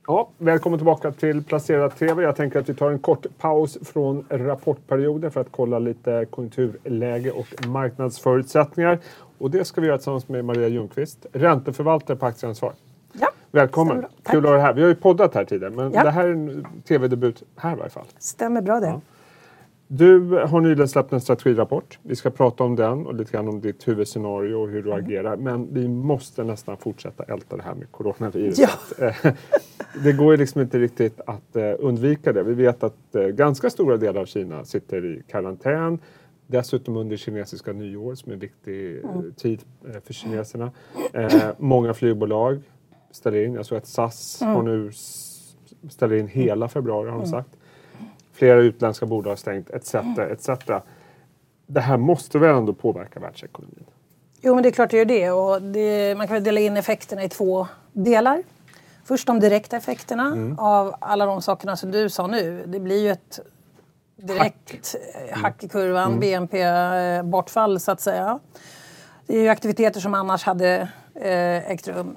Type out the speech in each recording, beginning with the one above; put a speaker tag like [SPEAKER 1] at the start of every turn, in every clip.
[SPEAKER 1] Ja, välkommen tillbaka till Placerad TV. Jag tänker att vi tar en kort paus från rapportperioden för att kolla lite konjunkturläge och marknadsförutsättningar. Och det ska vi göra tillsammans med Maria Ljungqvist, ränteförvaltare på Aktieansvar.
[SPEAKER 2] Ja,
[SPEAKER 1] välkommen, kul att ha dig här. Vi har ju poddat här tidigare, men
[SPEAKER 2] ja.
[SPEAKER 1] Det här är en tv-debut här i varje fall.
[SPEAKER 2] Stämmer bra det.
[SPEAKER 1] Ja. Du har nyligen släppt en strategirapport. Vi ska prata om den och lite grann om ditt huvudscenario och hur du agerar. Men vi måste nästan fortsätta älta det här med coronaviruset. Ja. Det går ju liksom inte riktigt att undvika det. Vi vet att ganska stora delar av Kina sitter i karantän. Dessutom under kinesiska nyår som är en viktig tid för kineserna. Många flygbolag ställer in. Jag såg att SAS har nu ställer in hela februari har de sagt. Flera utländska bolag har stängt, etc. Det här måste väl ändå påverka världsekonomin?
[SPEAKER 2] Jo, men det är klart det gör det. Och man kan väl dela in effekterna i två delar. Först de direkta effekterna av alla de sakerna som du sa nu. Det blir ju ett direkt hack i kurvan, BNP-bortfall så att säga. Det är ju aktiviteter som annars hade ägt rum.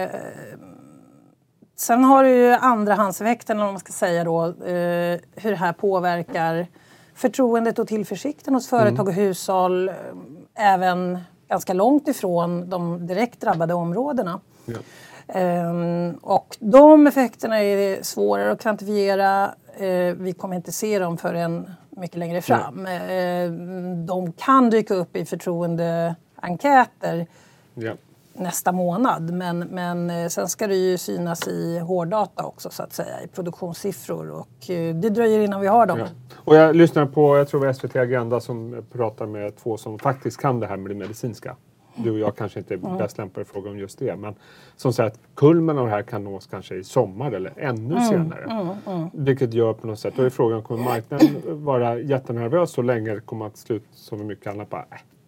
[SPEAKER 2] Sen har du ju andrahandseffekten, om man ska säga då, hur det här påverkar förtroendet och tillförsikten hos företag och hushåll, även ganska långt ifrån de direkt drabbade områdena. Ja. Och de effekterna är svårare att kvantifiera. Vi kommer inte se dem förrän mycket längre fram. De kan dyka upp i förtroendeenkäter. Ja. Nästa månad, men sen ska det ju synas i hårddata också så att säga, i produktionssiffror och det dröjer innan vi har dem. Ja.
[SPEAKER 1] Och jag lyssnar på, jag tror det var SVT Agenda som pratar med två som faktiskt kan det här med det medicinska. Du och jag kanske inte är bäst lämpade fråga om just det, men som säger att kulmen av det här kan nås kanske i sommar eller ännu senare. Vilket gör på något sätt, då är frågan, kommer marknaden vara jättenervös så länge det kommer att sluta som mycket annat bara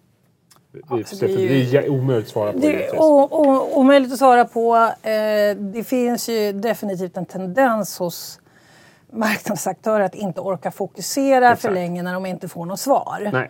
[SPEAKER 1] det är omöjligt att svara på.
[SPEAKER 2] Det är omöjligt att svara på. Det finns ju definitivt en tendens hos marknadsaktörer att inte orka fokusera för länge när de inte får något svar. Nej.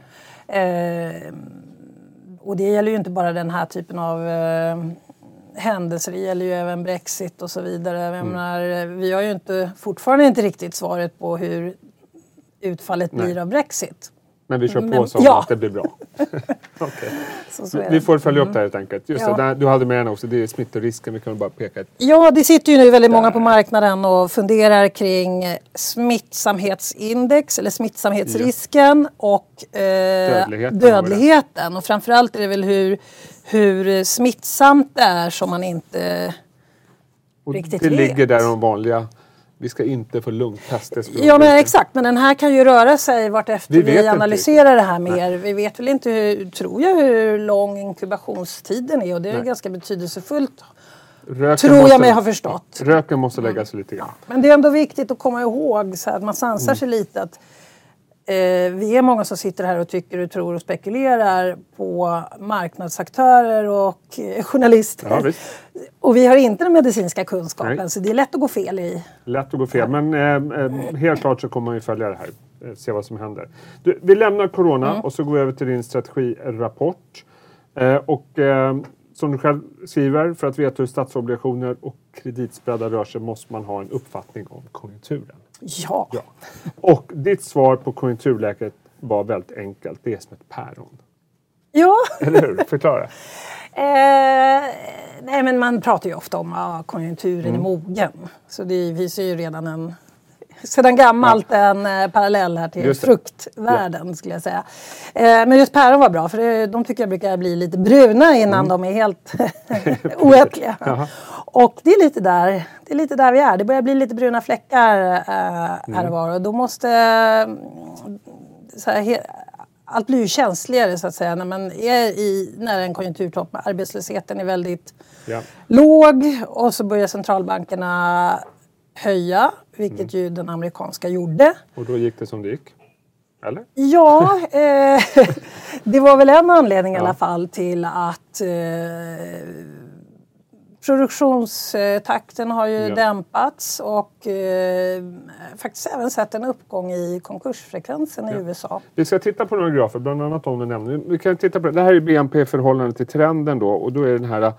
[SPEAKER 2] Och det gäller ju inte bara den här typen av händelser. Det gäller ju även Brexit och så vidare. Jag menar, vi har ju fortfarande inte riktigt svaret på hur utfallet blir av Brexit.
[SPEAKER 1] Men vi kör på så att det blir bra. Okay. Vi får följa upp det här helt enkelt. Just det, du hade med den också, det är smittorisken, vi kan bara peka.
[SPEAKER 2] Ja, det sitter ju nu väldigt många på marknaden och funderar kring smittsamhetsindex eller smittsamhetsrisken och dödligheten. Och framförallt är det väl hur smittsamt det är som man inte riktigt vet.
[SPEAKER 1] Det ligger där de vanliga. Vi ska inte få lungtest.
[SPEAKER 2] Ja, men exakt. Men den här kan ju röra sig vart efter vi analyserar det här mer. Nej. Vi vet väl inte, hur lång inkubationstiden är. Och det är ganska betydelsefullt. Tror jag mig ha förstått.
[SPEAKER 1] Röken måste lägga sig lite grann.
[SPEAKER 2] Men det är ändå viktigt att komma ihåg så att man sansar sig lite. Att vi är många som sitter här och tycker och tror och spekulerar på marknadsaktörer och journalister. Ja, och vi har inte den medicinska kunskapen. Nej. Så det är lätt att gå fel i.
[SPEAKER 1] Lätt att gå fel, men helt klart så kommer man ju följa det här. Se vad som händer. Vi lämnar corona och så går vi över till din strategirapport. Som du själv skriver, för att veta hur statsobligationer och kreditspreadar rör sig måste man ha en uppfattning om konjunkturen.
[SPEAKER 2] Ja.
[SPEAKER 1] Och ditt svar på konjunkturläget var väldigt enkelt. Det är som ett päron.
[SPEAKER 2] Ja.
[SPEAKER 1] Eller hur? Förklara.
[SPEAKER 2] Nej, men man pratar ju ofta om att konjunkturen är mogen. Så det visar ju redan sedan gammalt en parallell här till fruktvärlden skulle jag säga. Men just päron var bra, för de tycker jag brukar bli lite bruna innan de är helt oätliga. Och det är lite där vi är. Det börjar bli lite bruna fläckar här och var. Och då måste allt blir ju känsligare så att säga när man är nära en konjunkturtopp. Arbetslösheten är väldigt låg och så börjar centralbankerna höja, vilket ju den amerikanska gjorde.
[SPEAKER 1] Och då gick det som det gick? Eller?
[SPEAKER 2] Ja, det var väl en anledning i alla fall till att produktionstakten har ju dämpats och faktiskt även sett en uppgång i konkursfrekvensen i USA.
[SPEAKER 1] Vi ska titta på några grafer, bland annat om du nämner. Vi kan titta på det här är BNP-förhållande till trenden då, och då är den här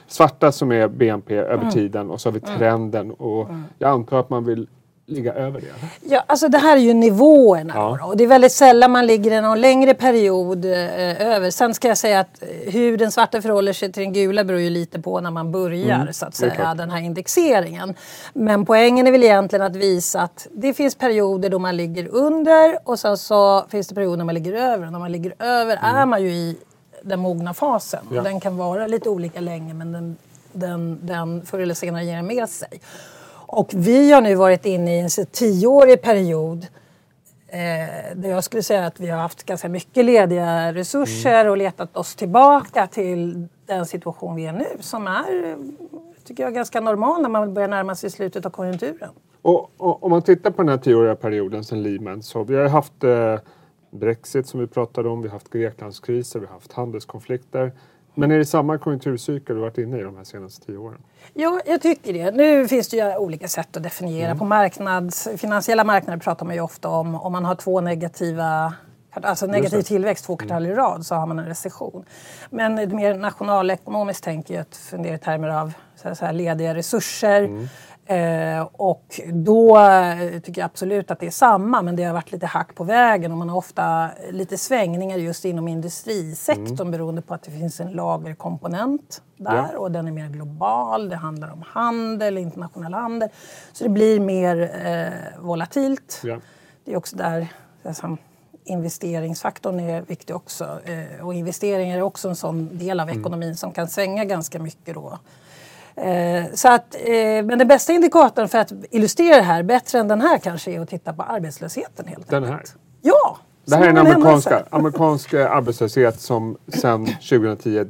[SPEAKER 1] svarta som är BNP över tiden och så har vi trenden och jag antar att man vill ligga över det.
[SPEAKER 2] Ja, alltså det här är ju nivåerna och det är väldigt sällan man ligger i någon längre period över. Sen ska jag säga att hur den svarta förhåller sig till den gula beror ju lite på när man börjar så att säga den här indexeringen. Men poängen är väl egentligen att visa att det finns perioder då man ligger under och sen så finns det perioder när man ligger över. Och när man ligger över är man ju i den mogna fasen. Ja. Den kan vara lite olika länge men den förr eller senare ger med sig. Och vi har nu varit inne i en 10-årig period där jag skulle säga att vi har haft ganska mycket lediga resurser och letat oss tillbaka till den situation vi är nu som är, tycker jag, ganska normal när man börjar närma sig slutet av konjunkturen.
[SPEAKER 1] Och om man tittar på den här 10-åriga perioden sedan Lehman så vi har haft Brexit som vi pratade om, vi har haft Greklandskriser, vi har haft handelskonflikter. Men är det samma konjunkturcykel du varit inne i de här senaste 10 åren? Ja,
[SPEAKER 2] jag tycker det. Nu finns det ju olika sätt att definiera. På finansiella marknader pratar man ju ofta om man har två negativa, alltså negativ tillväxt 2 kvartal i rad så har man en recession. Men ett mer nationalekonomiskt tänker jag att fundera i termer av så här lediga resurser. Och då tycker jag absolut att det är samma, men det har varit lite hack på vägen och man har ofta lite svängningar just inom industrisektorn beroende på att det finns en lagerkomponent där och den är mer global, det handlar om handel, internationell handel, så det blir mer volatilt. Det är också där investeringsfaktorn är viktig också och investeringar är också en sån del av ekonomin som kan svänga ganska mycket då. Så att, men den bästa indikatorn för att illustrera det här, bättre än den här kanske, är att titta på arbetslösheten helt enkelt.
[SPEAKER 1] Den här?
[SPEAKER 2] Ja!
[SPEAKER 1] Det här är en amerikansk arbetslöshet som sedan 2010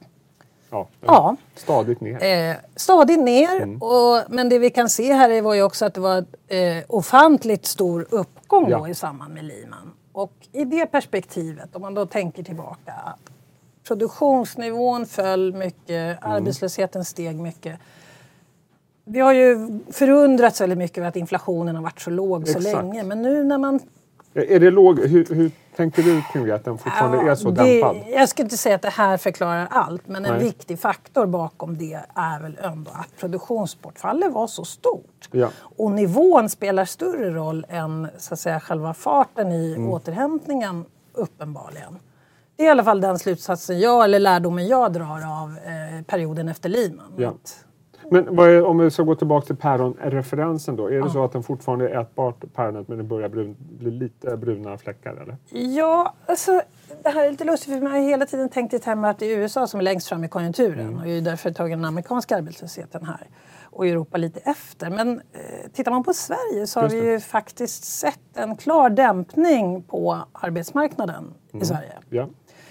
[SPEAKER 1] stadigt ner.
[SPEAKER 2] Stadigt ner, men det vi kan se här var ju också att det var ofantligt stor uppgång då i samband med Lehman. Och i det perspektivet, om man då tänker tillbaka, produktionsnivån föll mycket, arbetslösheten steg mycket. Vi har ju förundrats väldigt mycket över att inflationen har varit så låg så länge. Men nu när man...
[SPEAKER 1] Är det låg? Hur tänker du kring det? Att den fortfarande är så dämpad?
[SPEAKER 2] Jag skulle inte säga att det här förklarar allt. Men en viktig faktor bakom det är väl ändå att produktionsbortfallet var så stort. Ja. Och nivån spelar större roll än så att säga, själva farten i återhämtningen uppenbarligen. Det är i alla fall den slutsatsen eller lärdomen jag drar av perioden efter Lehman.
[SPEAKER 1] Ja. Men om vi ska gå tillbaka till päronreferensen då. Är det så att den fortfarande är ätbart päronet men det börjar bli lite bruna fläckar eller?
[SPEAKER 2] Ja, alltså det här är lite lustigt för man har hela tiden tänkt i termer att det är USA som är längst fram i konjunkturen. Och är därför tagit den amerikanska arbetslösheten här. Och Europa lite efter. Men tittar man på Sverige så har vi ju faktiskt sett en klar dämpning på arbetsmarknaden i Sverige.
[SPEAKER 1] Ja.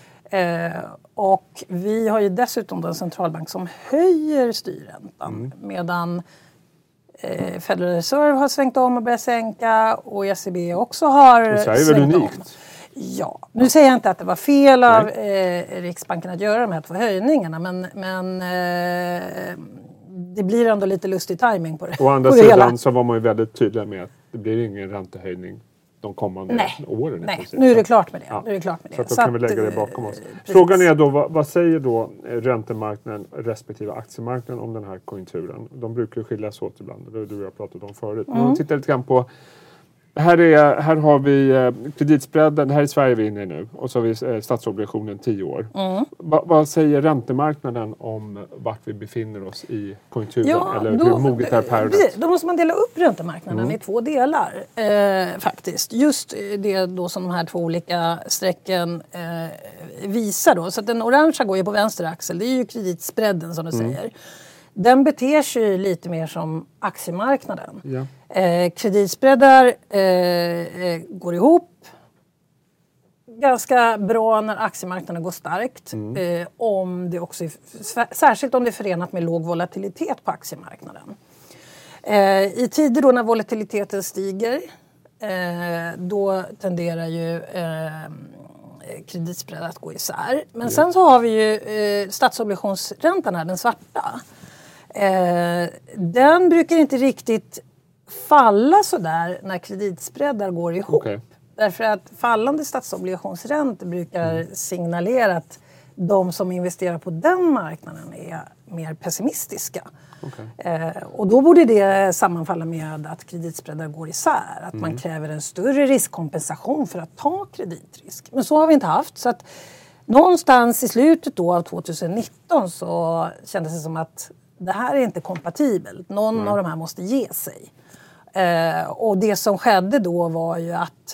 [SPEAKER 2] Och vi har ju dessutom en centralbank som höjer styrräntan medan Federal Reserve har svängt om och börjat sänka och ECB också har svängt om. Ja, nu säger jag inte att det var fel av Riksbanken att göra de här 2 höjningarna men det blir ändå lite lustig timing på det.
[SPEAKER 1] Å andra sidan så var man ju väldigt tydlig med att det blir ingen räntehöjning de kommande åren.
[SPEAKER 2] Nej, nu är det klart med det.
[SPEAKER 1] Ja.
[SPEAKER 2] Nu är det klart med det.
[SPEAKER 1] Så då kan vi lägga det bakom oss. Frågan är då, vad säger då räntemarknaden respektive aktiemarknaden om den här konjunkturen? De brukar ju skiljas åt ibland, det har du och jag pratat om förut. Men om vi tittar lite grann på, här har vi kreditspreaden, det här är Sverige vi är inne i nu. Och så har vi statsobligationen 10 år. Vad säger räntemarknaden om vart vi befinner oss i konjunkturen? Eller hur moget är päronet?
[SPEAKER 2] Då måste man dela upp räntemarknaden i 2 delar faktiskt. Just det då som de här 2 olika strecken visar då. Så att den orangea går ju på vänster axel, det är ju kreditspreaden som du säger. Den beter sig lite mer som aktiemarknaden. Ja. Kreditspreadar går ihop ganska bra när aktiemarknaden går starkt. Om det också särskilt om det är förenat med låg volatilitet på aktiemarknaden. I tider då när volatiliteten stiger då tenderar ju kreditspread att gå isär. Men sen så har vi ju statsobligationsräntan här, den svarta. Den brukar inte riktigt falla så där när kreditspreadar går ihop. Okay. Därför att fallande statsobligationsräntor brukar signalera att de som investerar på den marknaden är mer pessimistiska.
[SPEAKER 1] Okay.
[SPEAKER 2] Och då borde det sammanfalla med att kreditspreadar går isär. Att man kräver en större riskkompensation för att ta kreditrisk. Men så har vi inte haft. Så att någonstans i slutet då av 2019 så kändes det som att det här är inte kompatibelt. Någon av de här måste ge sig. Och det som skedde då var ju att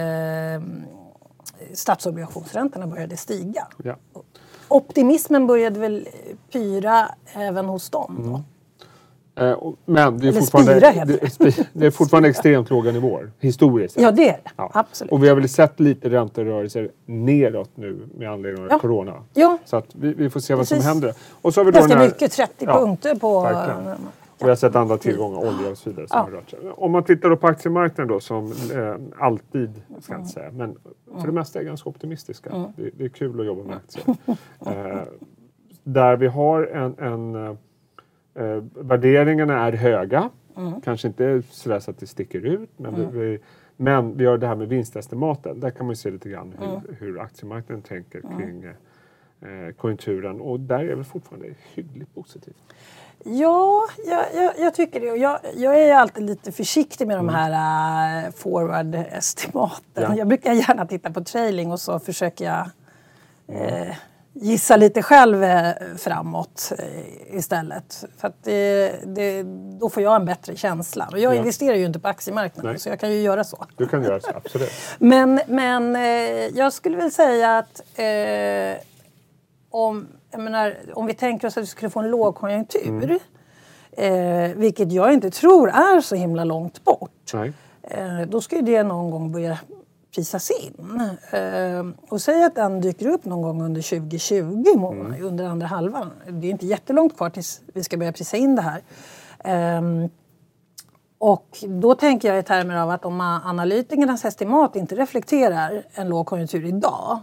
[SPEAKER 2] statsobligationsräntorna började stiga.
[SPEAKER 1] Ja.
[SPEAKER 2] Optimismen började väl pyra även hos dem då.
[SPEAKER 1] Men det är fortfarande extremt låga nivåer historiskt.
[SPEAKER 2] Ja, det är det. Ja. Absolut.
[SPEAKER 1] Och vi har väl sett lite ränterörelser neråt nu med anledning av corona.
[SPEAKER 2] Ja.
[SPEAKER 1] Så att vi får se vad som händer. Och så har vi
[SPEAKER 2] ganska mycket, 30 punkter på...
[SPEAKER 1] Verkligen. Och vi har sett andra tillgångar, olja och så vidare. Som har rört sig. Om man tittar då på aktiemarknaden då, som alltid, ska jag inte säga, men för det mesta är ganska optimistiska. Det är kul att jobba med aktier. Där vi har värderingarna är höga. Kanske inte sådär så att det sticker ut. Men vi har det här med vinstestimaten. Där kan man se lite grann hur aktiemarknaden tänker kring konjunkturen. Och där är vi fortfarande hyggligt positivt.
[SPEAKER 2] Ja, jag tycker det. Jag är alltid lite försiktig med de här forward-estimaten. Ja. Jag brukar gärna titta på trailing och så försöker jag gissa lite själv framåt istället. För att då får jag en bättre känsla. Och jag investerar ju inte på akemarknaden så jag kan ju göra så.
[SPEAKER 1] Du kan göra så, absolut.
[SPEAKER 2] Men jag skulle väl säga att om vi tänker oss att vi skulle få en lågkonjunktur, vilket jag inte tror är så himla långt bort, då ska ju det någon gång börja prisas in. Och säg att den dyker upp någon gång under 2020, under andra halvan. Det är inte jättelångt kvar tills vi ska börja prisa in det här. Och då tänker jag i termer av att om analytikernas estimat inte reflekterar en lågkonjunktur idag,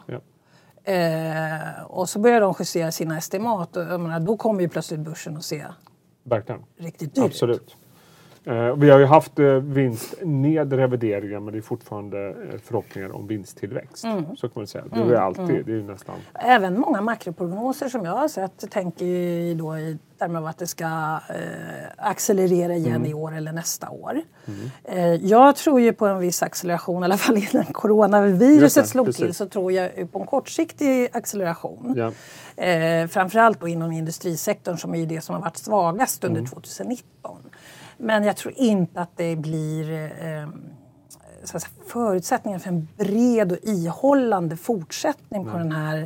[SPEAKER 2] och så börjar de justera sina estimat, och då kommer ju plötsligt börsen att se riktigt dyrt.
[SPEAKER 1] Absolut. Vi har ju haft vinstnedrevideringar, men det är fortfarande förhoppningar om vinsttillväxt. Så kan man säga. Det är alltid, det är nästan...
[SPEAKER 2] Även många makroprognoser som jag har sett tänker ju då i termer av att det ska accelerera igen i år eller nästa år. Jag tror ju på en viss acceleration, i alla fall innan coronaviruset slog till, så tror jag på en kortsiktig acceleration. Ja. Framförallt då inom industrisektorn som är ju det som har varit svagast under 2019. Men jag tror inte att det blir förutsättningar för en bred och ihållande fortsättning på den här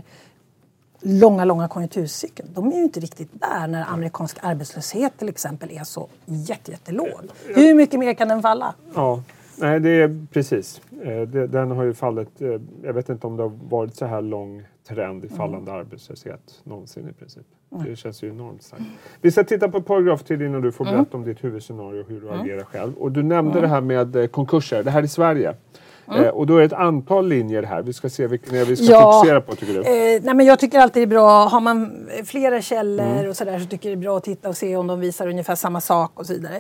[SPEAKER 2] långa konjunkturcykeln. De är ju inte riktigt där när amerikansk arbetslöshet till exempel är så jättelåg. Hur mycket mer kan den falla?
[SPEAKER 1] Ja, nej, det är precis. Den har ju fallit, jag vet inte om det har varit så här lång trend i fallande arbetslöshet någonsin i princip. Det känns ju enormt starkt. Vi ska titta på paragraf till innan du får berätta om ditt huvudscenario och hur du agerar själv. Och du nämnde det här med konkurser. Det här i Sverige. Och då är det ett antal linjer här. Vi ska se vilken vi ska fokusera på, tycker du?
[SPEAKER 2] Nej, men jag tycker alltid det är bra. Har man flera källor och sådär, så tycker jag det är bra att titta och se om de visar ungefär samma sak och så vidare.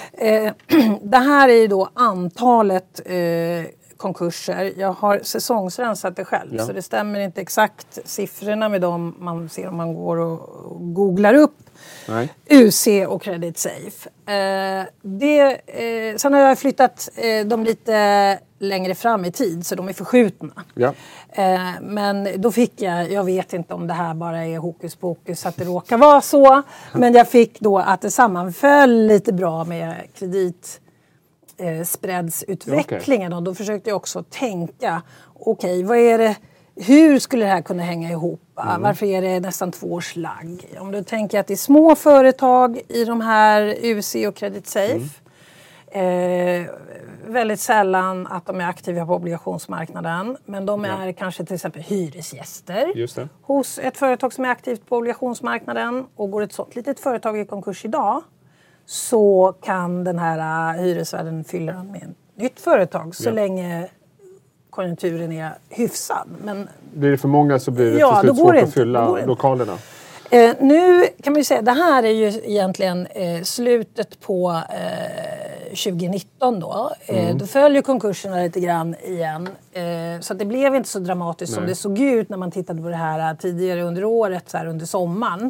[SPEAKER 2] Det här är ju då antalet konkurser. Jag har säsongsrensat det själv, så det stämmer inte exakt siffrorna med dem man ser om man går och googlar upp UC och Credit Safe. Sen har jag flyttat dem lite längre fram i tid, så de är förskjutna. Ja. Men då fick jag vet inte om det här bara är hokus pokus att det råkar vara så, men jag fick då att det sammanföll lite bra med kreditspreadsutvecklingen. Och då försökte jag också tänka, vad är det, hur skulle det här kunna hänga ihop? Varför är det nästan 2 års lagg? Om du tänker att det är små företag i de här UC och Credit Safe. Väldigt sällan att de är aktiva på obligationsmarknaden, men de är kanske till exempel hyresgäster hos ett företag som är aktivt på obligationsmarknaden, och går ett sådant litet företag i konkurs idag, så kan den här hyresvärden fylla den med ett nytt företag så länge konjunkturen är hyfsad. Men
[SPEAKER 1] blir det för många så blir det till slut svårt att fylla lokalerna.
[SPEAKER 2] Nu kan man ju säga, det här är ju egentligen slutet på 2019 då. Då följer konkurserna lite grann igen. Så det blev inte så dramatiskt som det såg ut när man tittade på det här tidigare under året, så här under sommaren.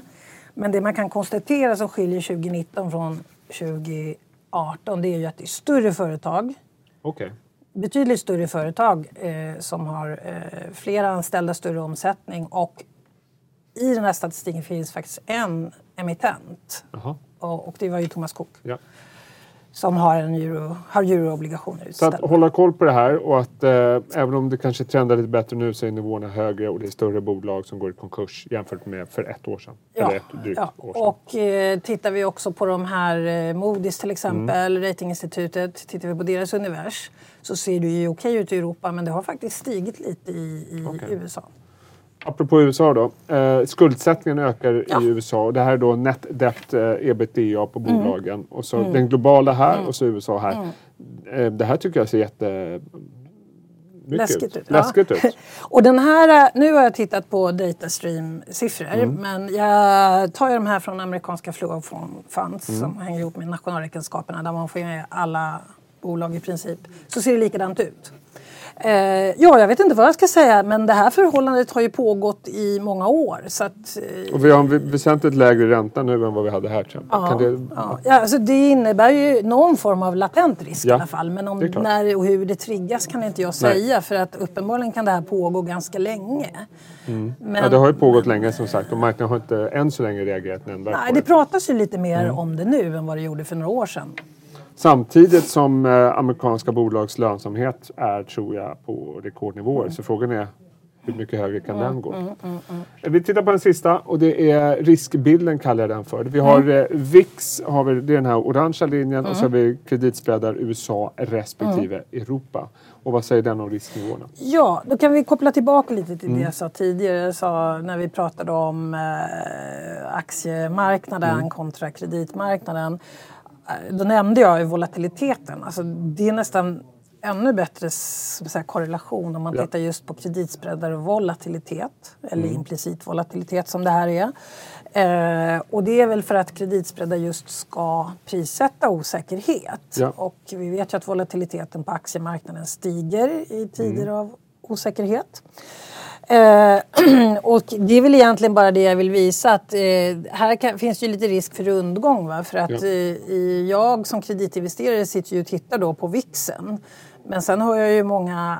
[SPEAKER 2] Men det man kan konstatera som skiljer 2019 från 2018 det är ju att det är större företag.
[SPEAKER 1] Okay.
[SPEAKER 2] Betydligt större företag som har flera anställda, större omsättning och i den här statistiken finns faktiskt en emittent. Och det var ju Thomas Cook.
[SPEAKER 1] Ja.
[SPEAKER 2] Som har euroobligationer utställda.
[SPEAKER 1] Så att hålla koll på det här och att även om det kanske trendar lite bättre nu så är nivåerna högre och det är större bolag som går i konkurs jämfört med för ett år sedan.
[SPEAKER 2] Ja,
[SPEAKER 1] eller ett drygt år sedan.
[SPEAKER 2] Och tittar vi också på de här Moody's till exempel, ratinginstitutet, tittar vi på deras univers så ser det ju okej ut i Europa men det har faktiskt stigit lite i USA.
[SPEAKER 1] Apropå USA då, skuldsättningen ökar i USA och det här är då net debt ebitda på bolagen och så den globala här och så USA här. Det här tycker jag ser läskigt ut.
[SPEAKER 2] Och den här, nu har jag tittat på Datastream-siffror men jag tar ju de här från amerikanska Flow of Funds som hänger ihop med nationalräkenskaperna där man får med alla bolag i princip. Så ser det likadant ut. Jag vet inte vad jag ska säga men det här förhållandet har ju pågått i många år. Så att,
[SPEAKER 1] och vi har en väsentligt lägre ränta nu än vad vi hade här.
[SPEAKER 2] Alltså det innebär ju någon form av latent risk i alla fall. Men om när och hur det triggas kan inte jag säga för att uppenbarligen kan det här pågå ganska länge. Men,
[SPEAKER 1] det har ju pågått länge som sagt och marknaden har inte än så länge reagerat nämnvärt.
[SPEAKER 2] Nej, det pratas ju lite mer om det nu än vad det gjorde för några år sedan.
[SPEAKER 1] Samtidigt som amerikanska bolags lönsamhet är, tror jag, på rekordnivåer. Så frågan är hur mycket högre kan den gå? Vi tittar på den sista och det är riskbilden kallar jag den för. Vi har VIX, det är den här orangea linjen och så har vi kreditspreadar USA respektive Europa. Och vad säger den om risknivåerna?
[SPEAKER 2] Ja, då kan vi koppla tillbaka lite till det jag sa tidigare. Jag sa när vi pratade om aktiemarknaden kontra kreditmarknaden. Då nämnde jag volatiliteten. Alltså det är nästan ännu bättre korrelation om man tittar just på kreditspreadar och volatilitet. Eller implicit volatilitet som det här är. Och det är väl för att kreditspreadar just ska prissätta osäkerhet. Ja. Och vi vet ju att volatiliteten på aktiemarknaden stiger i tider av osäkerhet. Och det är väl egentligen bara det jag vill visa att här finns det ju lite risk för rundgång va? För att jag som kreditinvesterare sitter ju och tittar då på VIXen men sen har jag ju många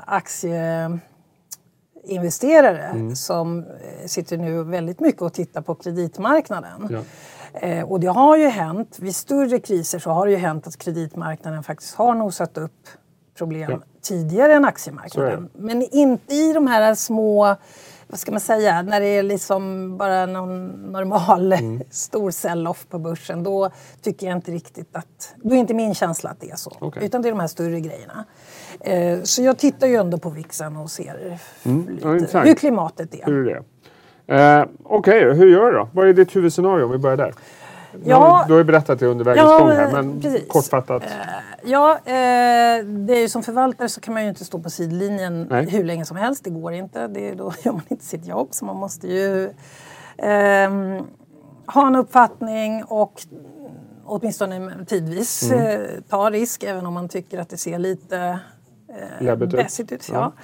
[SPEAKER 2] aktieinvesterare som sitter nu väldigt mycket och tittar på kreditmarknaden. Och det har ju hänt, vid större kriser så har det ju hänt att kreditmarknaden faktiskt har nosat upp problem tidigare än aktiemarknaden. Men inte i de här små, vad ska man säga, när det är liksom bara någon normal stor sell-off på börsen. Då tycker jag inte riktigt att, då är inte min känsla att det är så. Okay. Utan det är de här större grejerna. Så jag tittar ju ändå på VIXen och ser lite, hur klimatet är.
[SPEAKER 1] Hur är det? Okej, hur gör du då? Vad är ditt huvudscenario om vi börjar där? Du har ju berättat det under vägens gång här, men precis. Kortfattat.
[SPEAKER 2] Det är ju som förvaltare så kan man ju inte stå på sidlinjen hur länge som helst. Det går inte. Då gör man inte sitt jobb. Så man måste ju ha en uppfattning och åtminstone tidvis ta risk. Även om man tycker att det ser lite bässigt ut. Ja.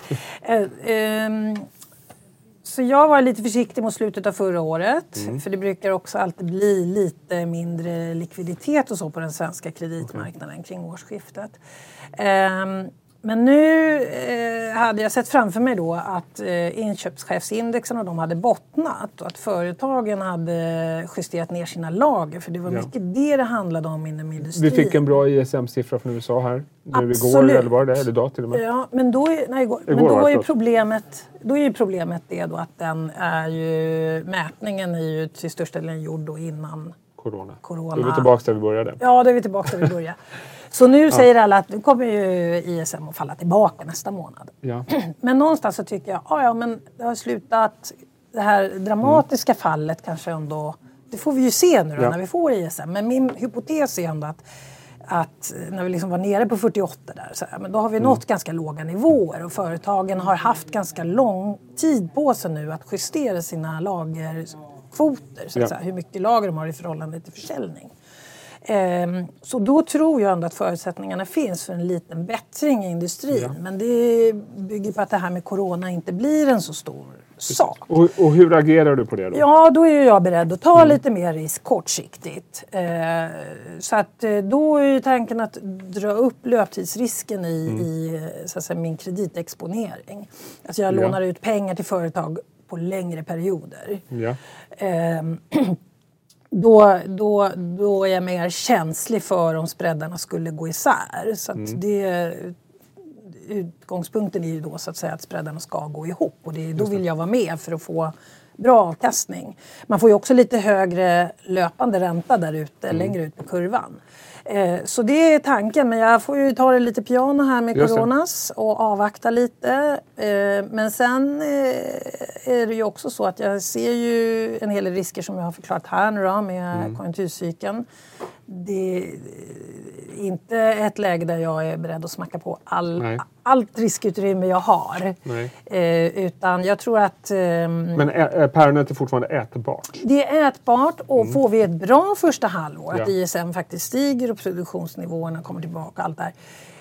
[SPEAKER 2] Så jag var lite försiktig mot slutet av förra året. För det brukar också alltid bli lite mindre likviditet och så på den svenska kreditmarknaden kring årsskiftet. Men nu hade jag sett framför mig då att inköpschefsindexen och de hade bottnat och att företagen hade justerat ner sina lager. För det var mycket det handlade om inom industrin.
[SPEAKER 1] Vi fick en bra ISM-siffra från USA här. Nu igår eller var det? Eller idag till och med.
[SPEAKER 2] Ja, men då är ju problemet det då att mätningen är ju till största delen gjord då innan corona.
[SPEAKER 1] Då är vi tillbaka där vi började.
[SPEAKER 2] Ja, då är vi tillbaka där vi började. Så nu säger alla att nu kommer ju ISM att falla tillbaka nästa månad. Ja. Men någonstans så tycker jag, men det har slutat, det här dramatiska fallet kanske ändå, det får vi ju se nu då när vi får ISM. Men min hypotes är ändå att när vi liksom var nere på 48 där, men då har vi nått ganska låga nivåer och företagen har haft ganska lång tid på sig nu att justera sina lagerkvoter, så att säga, hur mycket lager de har i förhållande till försäljning. Så då tror jag ändå att förutsättningarna finns för en liten bättring i industrin. Men det bygger på att det här med corona inte blir en så stor sak.
[SPEAKER 1] Och hur agerar du på det då?
[SPEAKER 2] Ja, då är ju jag beredd att ta lite mer risk kortsiktigt. Så att då är ju tanken att dra upp löptidsrisken i så att säga, min kreditexponering. Alltså jag lånar ut pengar till företag på längre perioder.
[SPEAKER 1] Ja.
[SPEAKER 2] Då är jag mer känslig för om spreadarna skulle gå isär. Så att utgångspunkten är ju då så att säga att spreadarna ska gå ihop. Och då vill jag vara med för att få bra avkastning. Man får ju också lite högre löpande ränta där ute, längre ut på kurvan. Så det är tanken, men jag får ju ta det lite piano här med coronas och avvakta lite. Men sen är det ju också så att jag ser ju en hel del risker som jag har förklarat här nu då, med konjunkturcykeln. Det är inte ett läge där jag är beredd att smacka på allt riskutrymme jag har. Utan jag tror att...
[SPEAKER 1] Men päronet är fortfarande ätbart?
[SPEAKER 2] Det är ätbart och får vi ett bra första halvår, att ISM faktiskt stiger och produktionsnivåerna kommer tillbaka och allt där.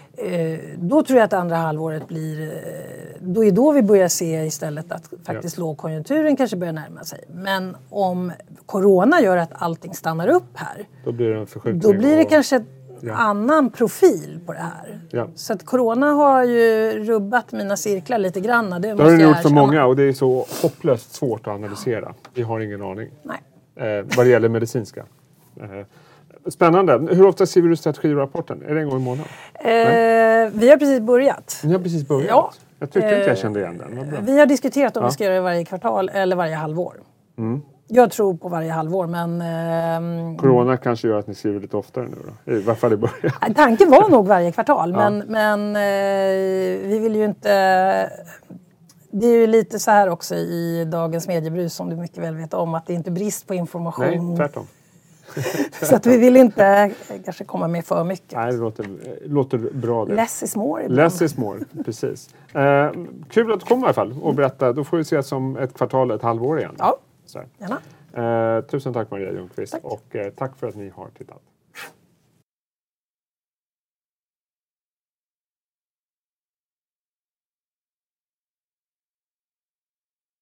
[SPEAKER 2] Då tror jag att andra halvåret blir... Då vi börjar se istället att faktiskt lågkonjunkturen kanske börjar närma sig. Men om corona gör att allting stannar upp här,
[SPEAKER 1] då blir det en förskjutning.
[SPEAKER 2] Då blir det kanske annan profil på det här. Ja. Så att corona har ju rubbat mina cirklar lite grann. Det
[SPEAKER 1] har det gjort för många och det är så hopplöst svårt att analysera. Vi har ingen aning.
[SPEAKER 2] Nej.
[SPEAKER 1] Vad det gäller medicinska. Spännande. Hur ofta skriver du strategirapporten? Är det en gång i månaden?
[SPEAKER 2] Vi har precis börjat.
[SPEAKER 1] Ni har precis börjat? Ja. Jag tyckte inte jag kände igen den.
[SPEAKER 2] Vi har diskuterat om vi ska göra det varje kvartal eller varje halvår. Jag tror på varje halvår, men...
[SPEAKER 1] Corona kanske gör att ni skriver lite oftare nu då? I varje fall i början.
[SPEAKER 2] Tanken var nog varje kvartal, men vi vill ju inte... Det är ju lite så här också i dagens mediebrus, som du mycket väl vet om, att det är inte brist på information.
[SPEAKER 1] Nej, tvärtom.
[SPEAKER 2] Så att vi vill inte kanske komma med för mycket.
[SPEAKER 1] Nej, det låter bra det.
[SPEAKER 2] Less is more ibland.
[SPEAKER 1] Less is more, precis. Kul att du kom i alla fall och berätta. Då får vi se som ett kvartal, ett halvår igen.
[SPEAKER 2] Ja,
[SPEAKER 1] så
[SPEAKER 2] gärna.
[SPEAKER 1] Tusen tack Maria Ljungqvist och tack för att ni har tittat.